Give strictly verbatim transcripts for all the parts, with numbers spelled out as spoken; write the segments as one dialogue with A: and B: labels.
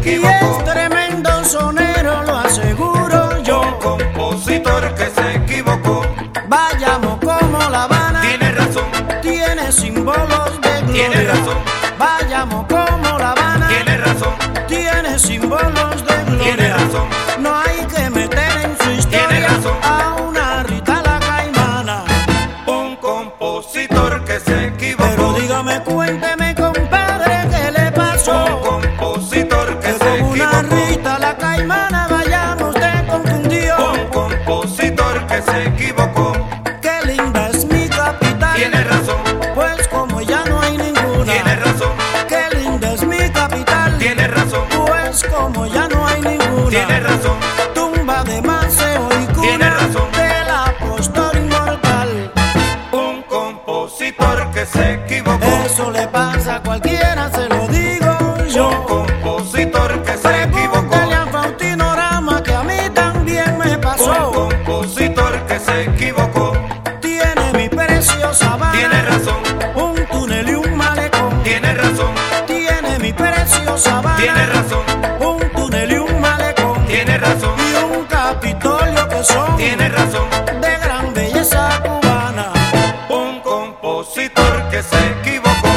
A: equivocó.
B: Y es tremendo sonero, lo aseguro yo.
A: Un compositor que se equivocó.
B: Vayamos como La Habana,
A: Tiene razón,
B: tiene símbolos de gloria.
A: tiene razón,
B: Vayamos como La Habana,
A: tiene razón,
B: tiene símbolos de gloria.
A: tiene razón,
B: No hay que meter en su historia
A: Tiene razón.
B: a una Rita la Caimana.
A: un compositor que se equivocó.
B: Pero dígame, cuénteme, compadre, ¿qué le
A: Un
B: pasó?
A: compositor que
B: Que
A: se
B: como una
A: equivocó.
B: Rita la Caimana, vayamos, te confundió.
A: Un compositor que se equivocó.
B: Qué linda es mi capital,
A: Tiene razón,
B: pues como ya no hay ninguna.
A: tiene razón,
B: Qué linda es mi capital,
A: tiene razón,
B: pues como ya no hay ninguna.
A: tiene razón,
B: Tumba de Maceo y
A: Tiene
B: cuna
A: razón.
B: del apóstol inmortal.
A: un compositor que se equivocó.
B: Eso le pasa a cualquiera, se lo digo
A: Un
B: yo.
A: compositor que se equivocó.
B: Pregúntale a Faustino Rama, que a mí también me
A: Un
B: pasó.
A: compositor que se equivocó.
B: Tiene mi preciosa Habana,
A: Tiene razón,
B: un túnel y un malecón.
A: tiene razón,
B: Tiene mi preciosa Habana,
A: tiene razón,
B: un túnel y un malecón.
A: tiene razón,
B: Y un Capitolio que son
A: tiene razón.
B: de gran belleza cubana.
A: Un compositor que se equivocó.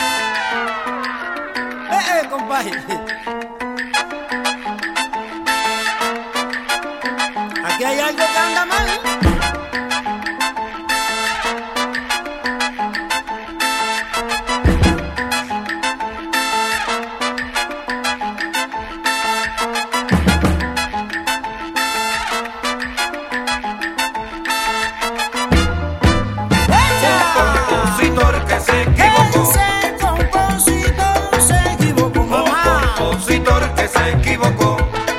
B: Eh, eh, compadre. Aquí hay algo que anda mal.
A: Compositor que se equivocó.
B: Ese compositor se equivocó,
A: Un
B: mamá.
A: compositor que se equivocó.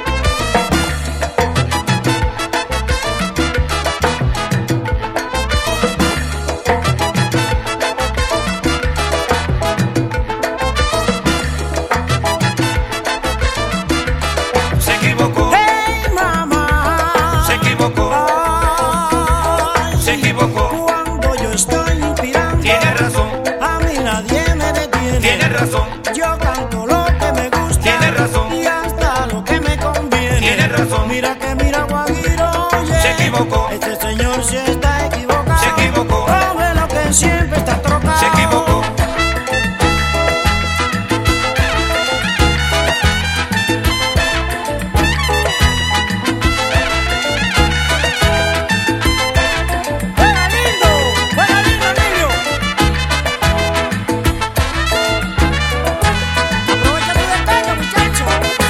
A: Se equivocó,
B: Hey, mamá.
A: se equivocó,
B: Ay,
A: se equivocó.
B: cuando yo estoy inspirando,
A: Tiene razón,
B: a mí nadie me detiene.
A: tiene razón,
B: Yo canto lo que me gusta,
A: Tiene razón.
B: y hasta lo que me conviene.
A: Tiene razón.
B: Mira que mira, Guajiro, oye,
A: Se equivocó.
B: este señor sí está equivocado.
A: Se equivocó.
B: Come lo que siempre está trocado.
A: se equivocó.
B: ¡Fuera lindo! ¡Fuera lindo, niño! Aprovecha tu descanso, muchacho.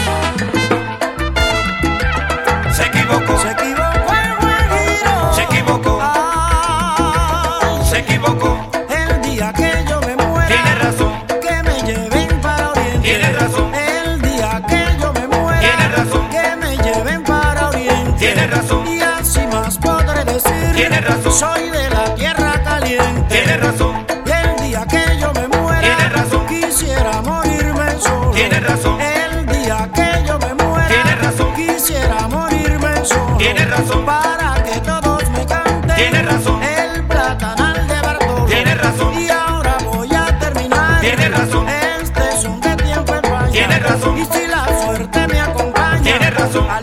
A: Se equivocó,
B: Se equivocó el Guajiro.
A: se equivocó,
B: Ay,
A: se equivocó.
B: el día que yo me muera,
A: Tiene razón,
B: que me lleven para Oriente.
A: Tiene razón.
B: El día que yo me muera,
A: Tiene razón.
B: que me lleven para Oriente.
A: Tiene razón.
B: Y así más podré decir,
A: Tiene razón.
B: soy de la tierra caliente.
A: tiene razón,
B: Y el día que yo me muera,
A: Tiene razón.
B: quisiera morirme solo.
A: Tiene razón.
B: El día que yo me muera,
A: Tiene razón.
B: quisiera morirme solo.
A: Tiene razón.
B: Para que todos me canten.
A: Tiene razón.
B: El platanal de Bartolo.
A: Tiene razón.
B: Y ahora voy a terminar.
A: Tiene razón.
B: Este son de tiempo en España.
A: Tiene razón.
B: Y si la suerte me acompaña,
A: Tiene razón.
B: al